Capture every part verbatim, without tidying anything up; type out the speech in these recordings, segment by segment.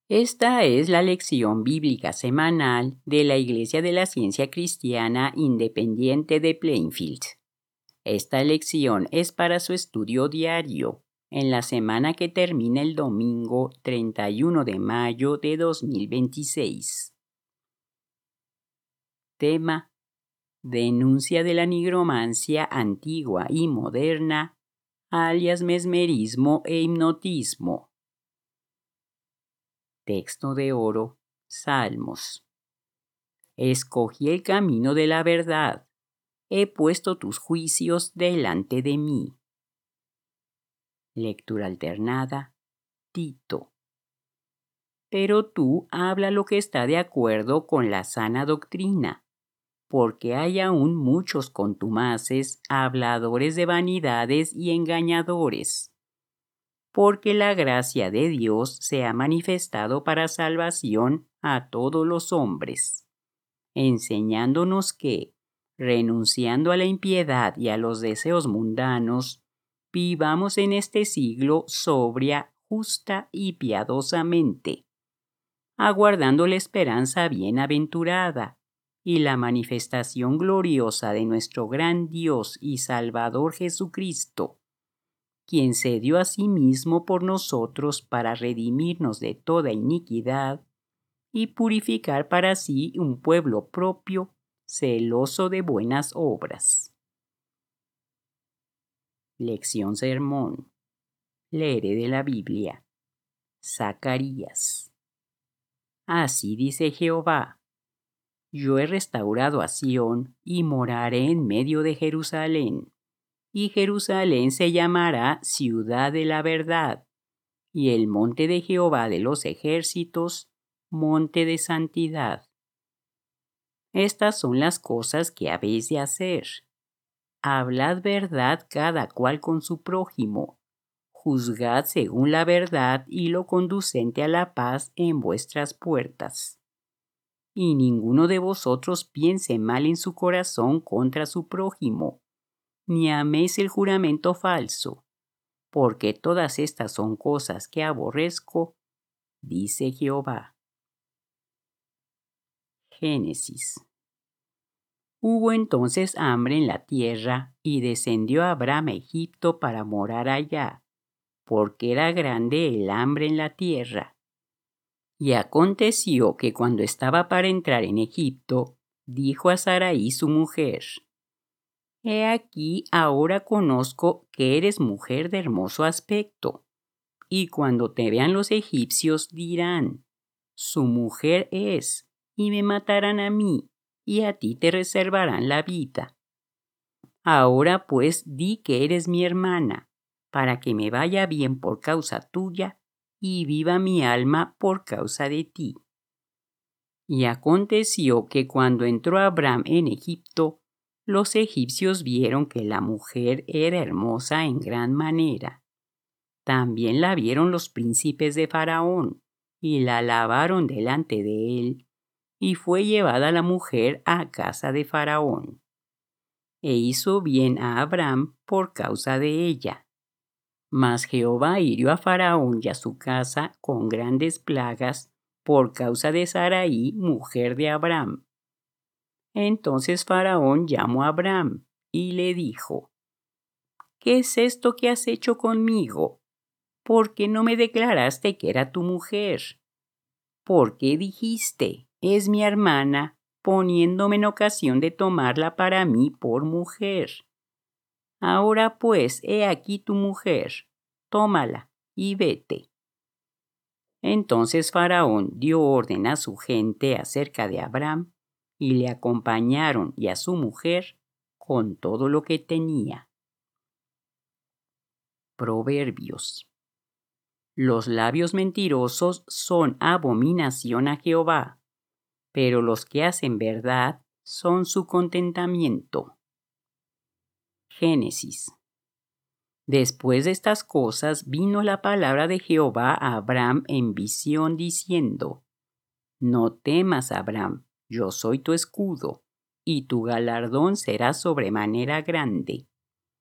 Esta es la lección bíblica semanal de la Iglesia de la Ciencia Cristiana Independiente de Plainfield. Esta lección es para su estudio diario en la semana que termina el domingo treinta y uno de mayo de dos mil veintiséis. Tema: denuncia de la nigromancia antigua y moderna, alias mesmerismo e hipnotismo. Texto de oro, Salmos. Escogí el camino de la verdad, he puesto tus juicios delante de mí. Lectura alternada, Tito. Pero tú habla lo que está de acuerdo con la sana doctrina, porque hay aún muchos contumaces, habladores de vanidades y engañadores. Porque la gracia de Dios se ha manifestado para salvación a todos los hombres, enseñándonos que, renunciando a la impiedad y a los deseos mundanos, vivamos en este siglo sobria, justa y piadosamente, aguardando la esperanza bienaventurada y la manifestación gloriosa de nuestro gran Dios y Salvador Jesucristo, quien se dio a sí mismo por nosotros para redimirnos de toda iniquidad y purificar para sí un pueblo propio, celoso de buenas obras. Lección sermón. Leeré de la Biblia. Zacarías. Así dice Jehová: yo he restaurado a Sión y moraré en medio de Jerusalén. Y Jerusalén se llamará ciudad de la verdad, y el monte de Jehová de los ejércitos, monte de santidad. Estas son las cosas que habéis de hacer. Hablad verdad cada cual con su prójimo. Juzgad según la verdad y lo conducente a la paz en vuestras puertas. Y ninguno de vosotros piense mal en su corazón contra su prójimo, ni améis el juramento falso, porque todas estas son cosas que aborrezco, dice Jehová. Génesis. Hubo entonces hambre en la tierra, y descendió Abram a Egipto para morar allá, porque era grande el hambre en la tierra. Y aconteció que cuando estaba para entrar en Egipto, dijo a Sarai su mujer: He aquí, ahora conozco que eres mujer de hermoso aspecto, y cuando te vean los egipcios dirán: su mujer es, y me matarán a mí, y a ti te reservarán la vida. Ahora pues di que eres mi hermana, para que me vaya bien por causa tuya, y viva mi alma por causa de ti. Y aconteció que cuando entró Abram en Egipto, los egipcios vieron que la mujer era hermosa en gran manera. También la vieron los príncipes de Faraón, y la alabaron delante de él, y fue llevada la mujer a casa de Faraón. E hizo bien a Abram por causa de ella. Mas Jehová hirió a Faraón y a su casa con grandes plagas por causa de Sarai, mujer de Abram. Entonces Faraón llamó a Abram y le dijo: ¿Qué es esto que has hecho conmigo? ¿Por qué no me declaraste que era tu mujer? ¿Por qué dijiste: es mi hermana, poniéndome en ocasión de tomarla para mí por mujer? Ahora pues, he aquí tu mujer, tómala y vete. Entonces Faraón dio orden a su gente acerca de Abram, y le acompañaron y a su mujer con todo lo que tenía. Proverbios. Los labios mentirosos son abominación a Jehová, pero los que hacen verdad son su contentamiento. Génesis. Después de estas cosas vino la palabra de Jehová a Abram en visión diciendo: No temas, Abram, yo soy tu escudo, y tu galardón será sobremanera grande.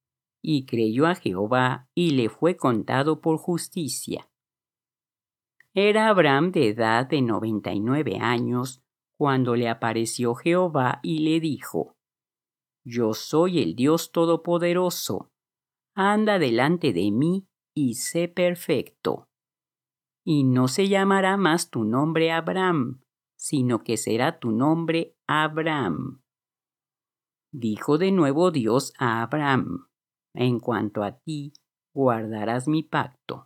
Y creyó a Jehová, y le fue contado por justicia. Era Abraham de edad de noventa y nueve años cuando le apareció Jehová y le dijo: Yo soy el Dios Todopoderoso, anda delante de mí y sé perfecto. Y no se llamará más tu nombre Abraham, sino que será tu nombre Abraham. Dijo de nuevo Dios a Abraham: En cuanto a ti, guardarás mi pacto.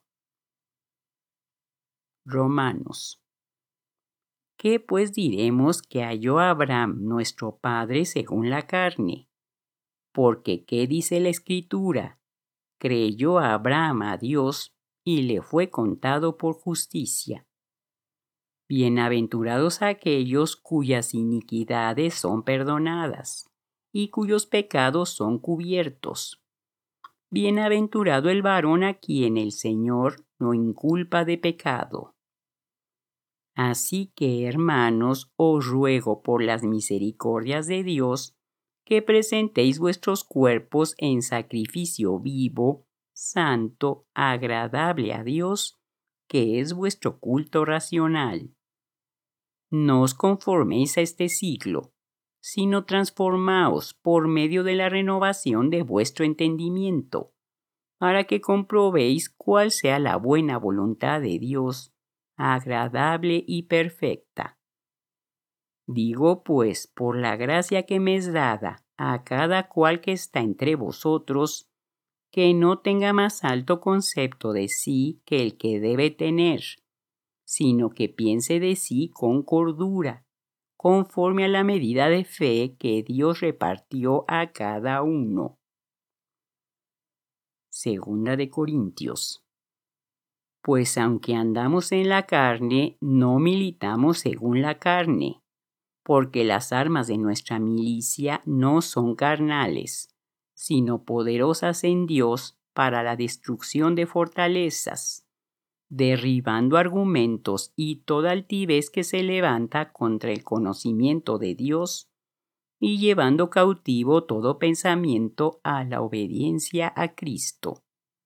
Romanos. ¿Qué pues diremos que halló Abraham nuestro padre según la carne? Porque ¿qué dice la Escritura? Creyó Abraham a Dios y le fue contado por justicia. Bienaventurados aquellos cuyas iniquidades son perdonadas y cuyos pecados son cubiertos. Bienaventurado el varón a quien el Señor no inculpa de pecado. Así que, hermanos, os ruego por las misericordias de Dios que presentéis vuestros cuerpos en sacrificio vivo, santo, agradable a Dios, que es vuestro culto racional. No os conforméis a este siglo, sino transformaos por medio de la renovación de vuestro entendimiento, para que comprobéis cuál sea la buena voluntad de Dios, agradable y perfecta. Digo pues, por la gracia que me es dada a cada cual que está entre vosotros, que no tenga más alto concepto de sí que el que debe tener, sino que piense de sí con cordura, conforme a la medida de fe que Dios repartió a cada uno. Segunda de Corintios. Pues aunque andamos en la carne, no militamos según la carne, porque las armas de nuestra milicia no son carnales, sino poderosas en Dios para la destrucción de fortalezas, derribando argumentos y toda altivez que se levanta contra el conocimiento de Dios, y llevando cautivo todo pensamiento a la obediencia a Cristo.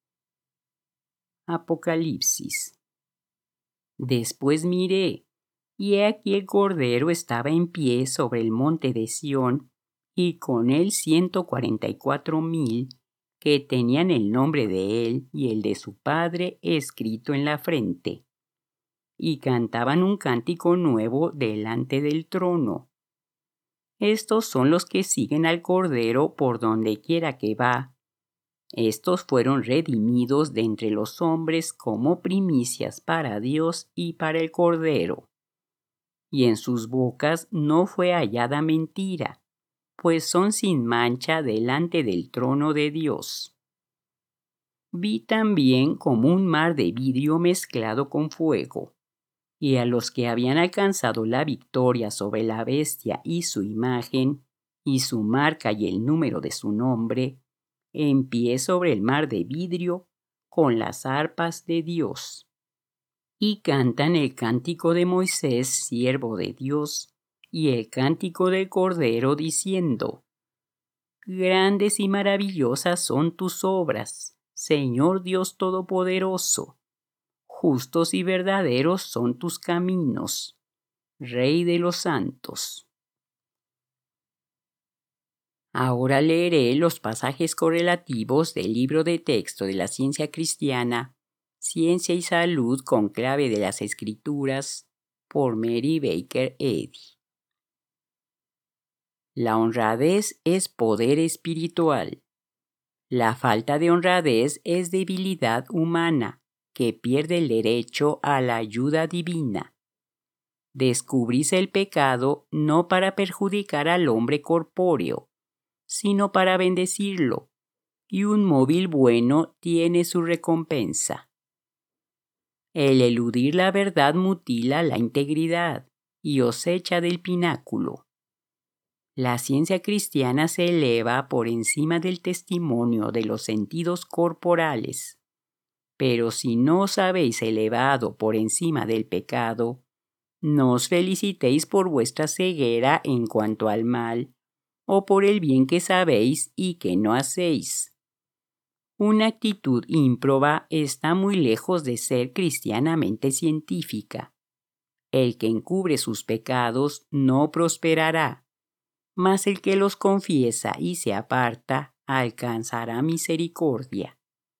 Apocalipsis. Después miré, y he aquí el Cordero estaba en pie sobre el monte de Sión, y con él ciento cuarenta y cuatro mil, que tenían el nombre de él y el de su Padre escrito en la frente, y cantaban un cántico nuevo delante del trono. Estos son los que siguen al Cordero por donde quiera que va. Estos fueron redimidos de entre los hombres como primicias para Dios y para el Cordero. Y en sus bocas no fue hallada mentira, pues son sin mancha delante del trono de Dios. Vi también como un mar de vidrio mezclado con fuego, y a los que habían alcanzado la victoria sobre la bestia y su imagen, y su marca y el número de su nombre, en pie sobre el mar de vidrio, con las arpas de Dios. Y cantan el cántico de Moisés, siervo de Dios, y el cántico del Cordero, diciendo: Grandes y maravillosas son tus obras, Señor Dios Todopoderoso. Justos y verdaderos son tus caminos, Rey de los santos. Ahora leeré los pasajes correlativos del libro de texto de la ciencia cristiana, Ciencia y Salud con clave de las Escrituras, por Mary Baker Eddy. La honradez es poder espiritual. La falta de honradez es debilidad humana, que pierde el derecho a la ayuda divina. Descubrís el pecado no para perjudicar al hombre corpóreo, sino para bendecirlo, y un móvil bueno tiene su recompensa. El eludir la verdad mutila la integridad y os echa del pináculo. La ciencia cristiana se eleva por encima del testimonio de los sentidos corporales, pero si no os habéis elevado por encima del pecado, no os felicitéis por vuestra ceguera en cuanto al mal, o por el bien que sabéis y que no hacéis. Una actitud ímproba está muy lejos de ser cristianamente científica. El que encubre sus pecados no prosperará, mas el que los confiesa y se aparta alcanzará misericordia.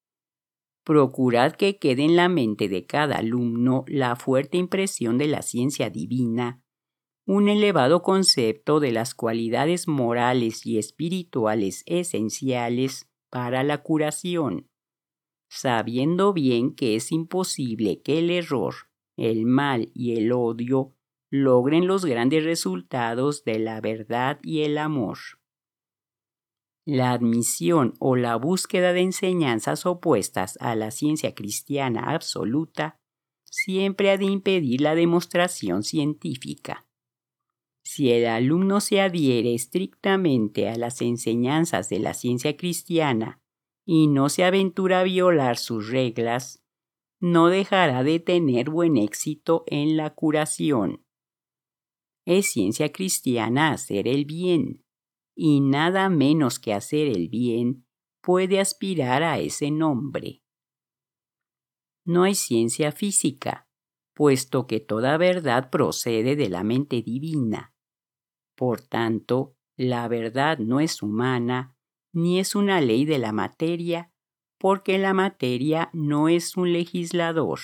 Procurad que quede en la mente de cada alumno la fuerte impresión de la ciencia divina, un elevado concepto de las cualidades morales y espirituales esenciales para la curación, sabiendo bien que es imposible que el error, el mal y el odio logren los grandes resultados de la verdad y el amor. La admisión o la búsqueda de enseñanzas opuestas a la ciencia cristiana absoluta siempre ha de impedir la demostración científica. Si el alumno se adhiere estrictamente a las enseñanzas de la ciencia cristiana y no se aventura a violar sus reglas, no dejará de tener buen éxito en la curación. Es ciencia cristiana hacer el bien, y nada menos que hacer el bien puede aspirar a ese nombre. No hay ciencia física, puesto que toda verdad procede de la mente divina. Por tanto, la verdad no es humana, ni es una ley de la materia, porque la materia no es un legislador.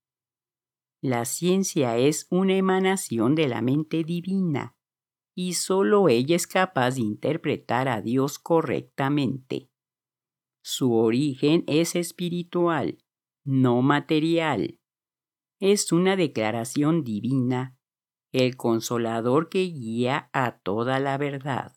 La ciencia es una emanación de la mente divina, y solo ella es capaz de interpretar a Dios correctamente. Su origen es espiritual, no material. Es una declaración divina, el consolador que guía a toda la verdad.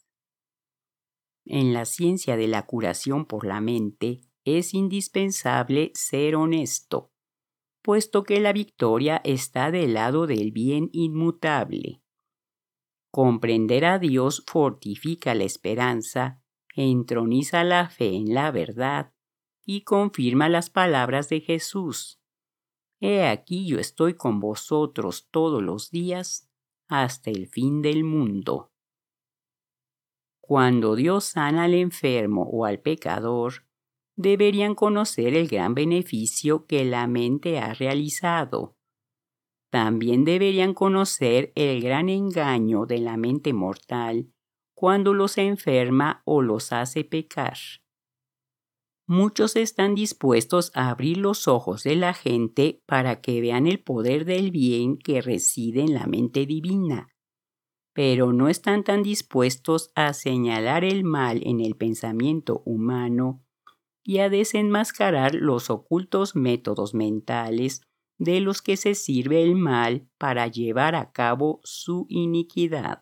En la ciencia de la curación por la mente es indispensable ser honesto, puesto que la victoria está del lado del bien inmutable. Comprender a Dios fortifica la esperanza, entroniza la fe en la verdad y confirma las palabras de Jesús. He aquí yo estoy con vosotros todos los días hasta el fin del mundo. Cuando Dios sana al enfermo o al pecador, deberían conocer el gran beneficio que la mente ha realizado. También deberían conocer el gran engaño de la mente mortal cuando los enferma o los hace pecar. Muchos están dispuestos a abrir los ojos de la gente para que vean el poder del bien que reside en la mente divina, pero no están tan dispuestos a señalar el mal en el pensamiento humano y a desenmascarar los ocultos métodos mentales de los que se sirve el mal para llevar a cabo su iniquidad.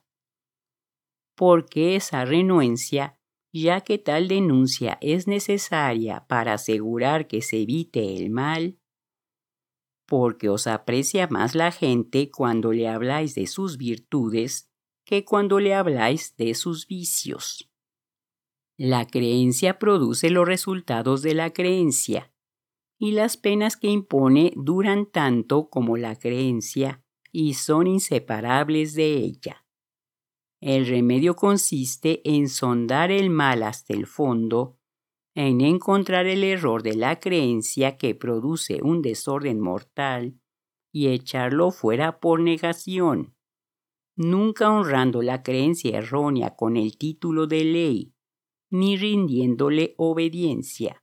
¿Por qué esa renuencia, ya que tal denuncia es necesaria para asegurar que se evite el mal? Porque os aprecia más la gente cuando le habláis de sus virtudes que cuando le habláis de sus vicios. La creencia produce los resultados de la creencia, y las penas que impone duran tanto como la creencia y son inseparables de ella. El remedio consiste en sondar el mal hasta el fondo, en encontrar el error de la creencia que produce un desorden mortal y echarlo fuera por negación, nunca honrando la creencia errónea con el título de ley, ni rindiéndole obediencia.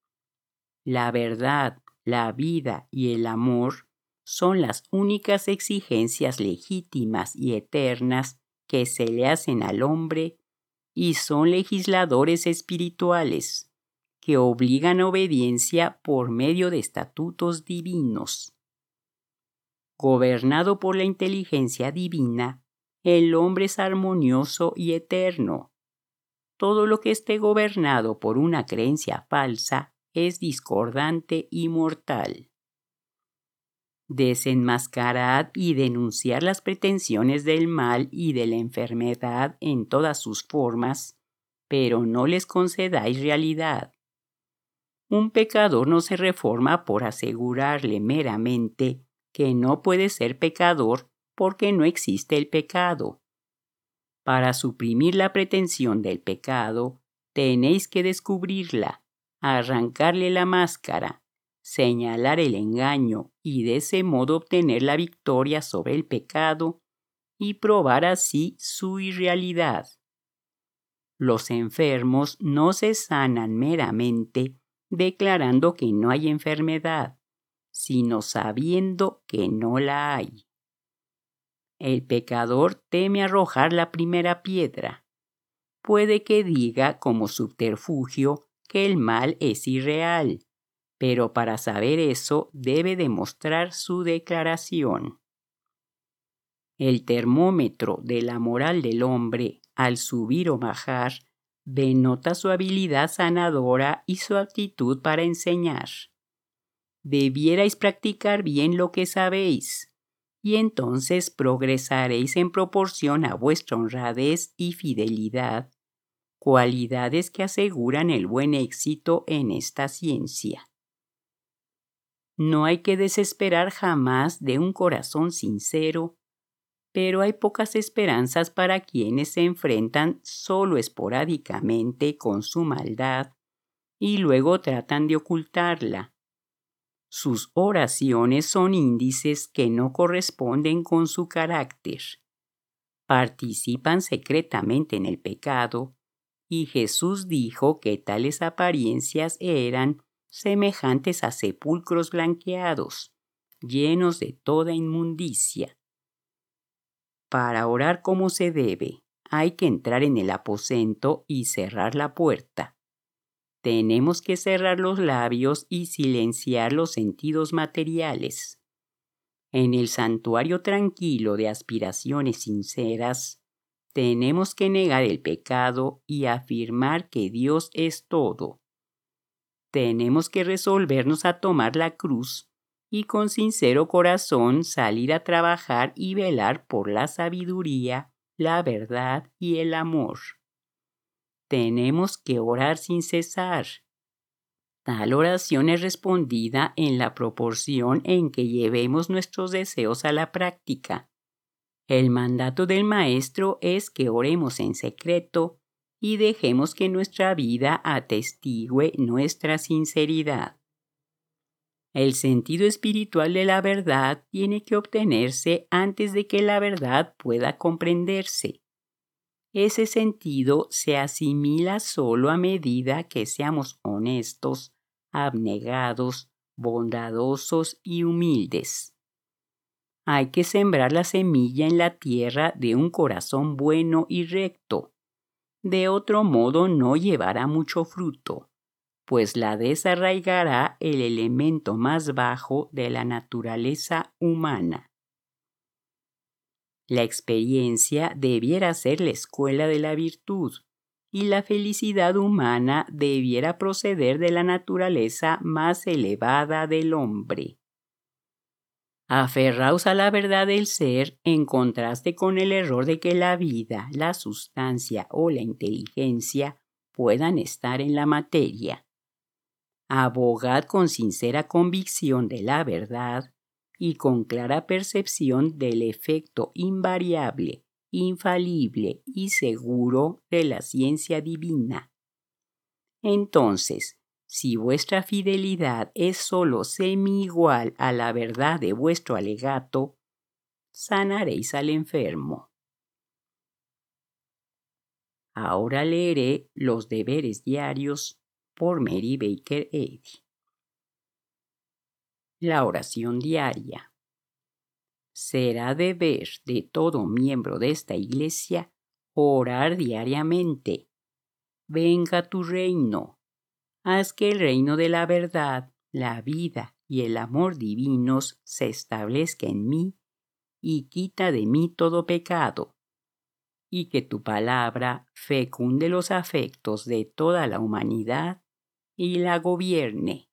La verdad, la vida y el amor son las únicas exigencias legítimas y eternas que se le hacen al hombre y son legisladores espirituales que obligan a obediencia por medio de estatutos divinos. Gobernado por la inteligencia divina, el hombre es armonioso y eterno. Todo lo que esté gobernado por una creencia falsa es discordante y mortal. Desenmascarad y denunciar las pretensiones del mal y de la enfermedad en todas sus formas, pero no les concedáis realidad. Un pecador no se reforma por asegurarle meramente que no puede ser pecador porque no existe el pecado. Para suprimir la pretensión del pecado, tenéis que descubrirla, arrancarle la máscara, señalar el engaño y de ese modo obtener la victoria sobre el pecado y probar así su irrealidad. Los enfermos no se sanan meramente declarando que no hay enfermedad, sino sabiendo que no la hay. El pecador teme arrojar la primera piedra. Puede que diga como subterfugio que el mal es irreal, pero para saber eso debe demostrar su declaración. El termómetro de la moral del hombre, al subir o bajar, denota su habilidad sanadora y su aptitud para enseñar. Debierais practicar bien lo que sabéis, y entonces progresaréis en proporción a vuestra honradez y fidelidad, cualidades que aseguran el buen éxito en esta ciencia. No hay que desesperar jamás de un corazón sincero, pero hay pocas esperanzas para quienes se enfrentan solo esporádicamente con su maldad y luego tratan de ocultarla. Sus oraciones son índices que no corresponden con su carácter. Participan secretamente en el pecado, y Jesús dijo que tales apariencias eran semejantes a sepulcros blanqueados, llenos de toda inmundicia. Para orar como se debe, hay que entrar en el aposento y cerrar la puerta. Tenemos que cerrar los labios y silenciar los sentidos materiales. En el santuario tranquilo de aspiraciones sinceras, tenemos que negar el pecado y afirmar que Dios es todo. Tenemos que resolvernos a tomar la cruz y con sincero corazón salir a trabajar y velar por la sabiduría, la verdad y el amor. Tenemos que orar sin cesar. Tal oración es respondida en la proporción en que llevemos nuestros deseos a la práctica. El mandato del Maestro es que oremos en secreto y dejemos que nuestra vida atestigue nuestra sinceridad. El sentido espiritual de la verdad tiene que obtenerse antes de que la verdad pueda comprenderse. Ese sentido se asimila solo a medida que seamos honestos, abnegados, bondadosos y humildes. Hay que sembrar la semilla en la tierra de un corazón bueno y recto. De otro modo no llevará mucho fruto, pues la desarraigará el elemento más bajo de la naturaleza humana. La experiencia debiera ser la escuela de la virtud, y la felicidad humana debiera proceder de la naturaleza más elevada del hombre. Aferraos a la verdad del ser en contraste con el error de que la vida, la sustancia o la inteligencia puedan estar en la materia. Abogad con sincera convicción de la verdad y con clara percepción del efecto invariable, infalible y seguro de la ciencia divina. Entonces, si vuestra fidelidad es sólo semi-igual a la verdad de vuestro alegato, sanaréis al enfermo. Ahora leeré los deberes diarios por Mary Baker Eddy. La oración diaria. Será deber de todo miembro de esta iglesia orar diariamente. Venga tu reino. Haz que el reino de la verdad, la vida y el amor divinos se establezca en mí y quita de mí todo pecado. Y que tu palabra fecunde los afectos de toda la humanidad y la gobierne.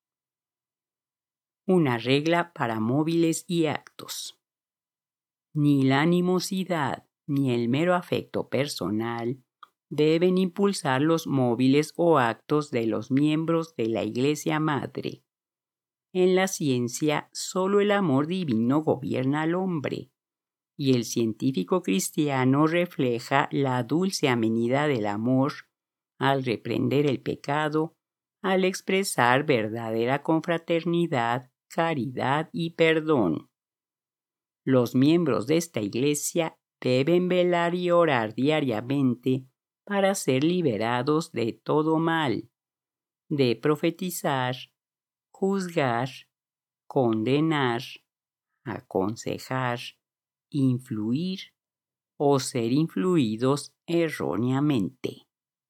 Una regla para móviles y actos. Ni la animosidad ni el mero afecto personal deben impulsar los móviles o actos de los miembros de la Iglesia Madre. En la ciencia, solo el amor divino gobierna al hombre, y el científico cristiano refleja la dulce amenidad del amor al reprender el pecado, al expresar verdadera confraternidad, caridad y perdón. Los miembros de esta iglesia deben velar y orar diariamente para ser liberados de todo mal, de profetizar, juzgar, condenar, aconsejar, influir o ser influidos erróneamente.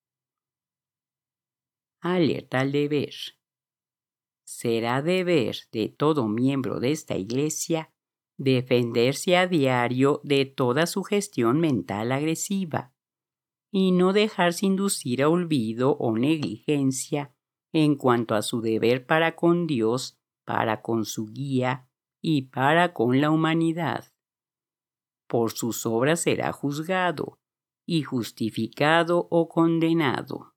Alerta al deber. Será deber de todo miembro de esta iglesia defenderse a diario de toda sugestión mental agresiva y no dejarse inducir a olvido o negligencia en cuanto a su deber para con Dios, para con su guía y para con la humanidad. Por sus obras será juzgado y justificado o condenado.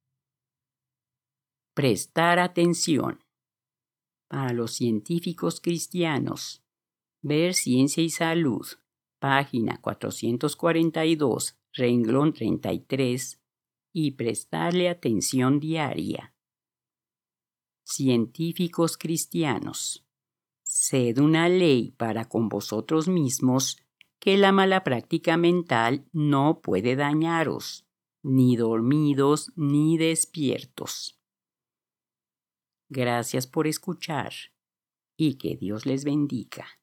Prestar atención. Para los científicos cristianos, ver Ciencia y Salud, página cuatrocientos cuarenta y dos, renglón treinta y tres, y prestarle atención diaria. Científicos cristianos, sed una ley para con vosotros mismos que la mala práctica mental no puede dañaros, ni dormidos ni despiertos. Gracias por escuchar y que Dios les bendiga.